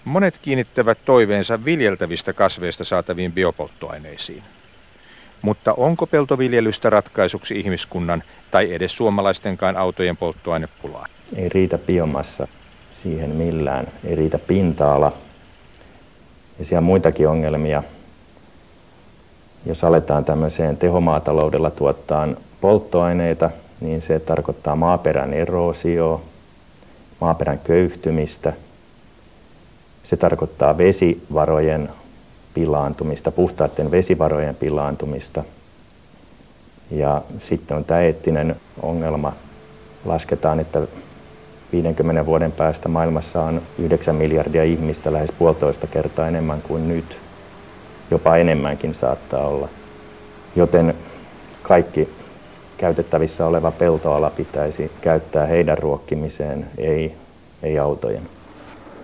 Monet kiinnittävät toiveensa viljeltävistä kasveista saataviin biopolttoaineisiin. Mutta onko peltoviljelystä ratkaisuksi ihmiskunnan tai edes suomalaistenkaan autojen polttoainepulaan? Ei riitä biomassa siihen millään, ei riitä pinta-ala ja siellä on muitakin ongelmia. Jos aletaan tämmöiseen tehomaataloudella tuottaa polttoaineita, niin se tarkoittaa maaperän eroosioa, maaperän köyhtymistä. Se tarkoittaa vesivarojen pilaantumista, puhtaiden vesivarojen pilaantumista. Ja sitten on tämä eettinen ongelma. Lasketaan, että 50 vuoden päästä maailmassa on 9 miljardia ihmistä, lähes 1,5 kertaa enemmän kuin nyt. Jopa enemmänkin saattaa olla. Joten kaikki käytettävissä oleva peltoala pitäisi käyttää heidän ruokkimiseen, ei autojen.